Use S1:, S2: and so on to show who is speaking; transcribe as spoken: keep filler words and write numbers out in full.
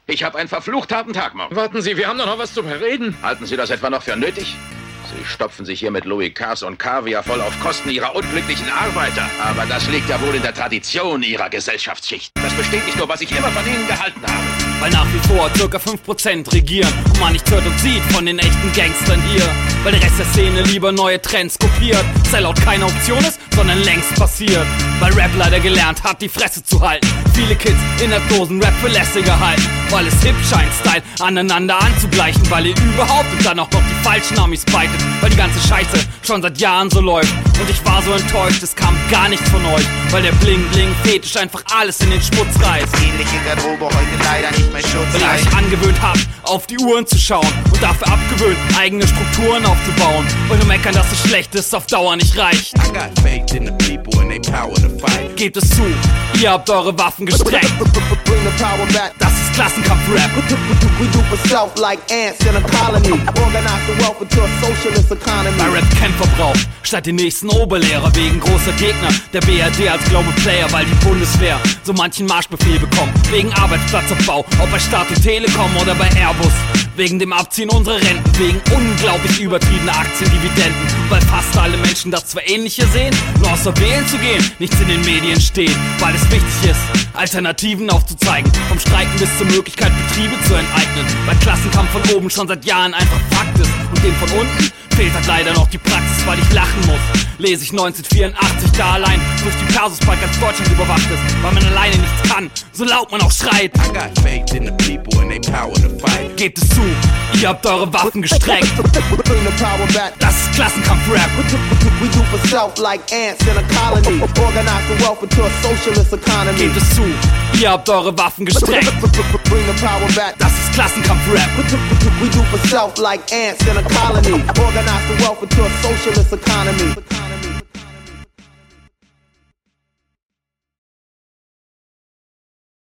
S1: Ich habe einen verflucht harten Tag morgen.
S2: Warten Sie, wir haben doch noch was zu bereden.
S1: Halten Sie das etwa noch für nötig? Sie stopfen sich hier mit Louis Cars und Kaviar voll auf Kosten Ihrer unglücklichen Arbeiter. Aber das liegt ja wohl in der Tradition Ihrer Gesellschaftsschicht. Das bestätigt nur, was ich immer von Ihnen gehalten habe.
S3: Weil nach wie vor ca. fünf Prozent regieren und man nichts hört und sieht von den echten Gangstern hier. Weil der Rest der Szene lieber neue Trends kopiert. Sellout keine Option ist, sondern längst passiert. Weil Rap leider gelernt hat, die Fresse zu halten. Viele Kids in der Dosen Rap für lässiger halten. Weil es hip scheint, Style aneinander anzugleichen. Weil ihr überhaupt und dann auch noch die falschen Amis beitet. Weil die ganze Scheiße schon seit Jahren so läuft. Und ich war so enttäuscht, es kam gar nichts von euch. Weil der Bling-Bling-Fetisch einfach alles in den Schmutz reißt.
S4: Ähnliche Garderobe heute leider nicht mehr Schutz.
S3: Weil ihr euch angewöhnt habt, auf die Uhren zu schauen. Und dafür abgewöhnt, eigene Strukturen aufzubauen. Und nur meckern, dass es schlecht ist, auf Dauer nicht reicht. Gebt es zu, ihr habt eure Waffen gestreckt. Das ist Klassenkampf-Rap. Bei Rap Kämpferbrauch statt den nächsten Oberlehrer wegen großer Gegner. Der B R D als Global Player, weil die Bundeswehr so manchen Marschbefehl bekommt. Wegen Arbeitsplatzabbau, ob bei Staat und Telekom oder bei Airbus. Wegen dem Abziehen unserer Renten, wegen unglaublich übertriebener Aktiendividenden. Weil fast alle Menschen das zwar ähnliche sehen, nur außer wählen zu gehen, nichts in den Medien steht. Weil es wichtig ist, Alternativen aufzuzeigen. Vom Streiken bis zur Möglichkeit, Betriebe zu enteignen. Weil Klassenkampf von oben schon seit Jahren einfach Fakt ist. Und dem von unten fehlt halt leider noch die Praxis, weil ich lachen muss. Lese ich neunzehnhundertvierundachtzig da allein durch die Persuspark, als Deutschland überwacht ist. Weil man alleine nichts kann, so laut man auch schreit. Gebt es zu, ihr habt eure Waffen gestreckt. Das ist Klassenkampf-Rap. Gebt es zu, ihr habt eure Waffen gestreckt. Das ist Klassenkampf-Rap.
S5: We do for self like ants in a colony. Organize the wealth into a socialist economy.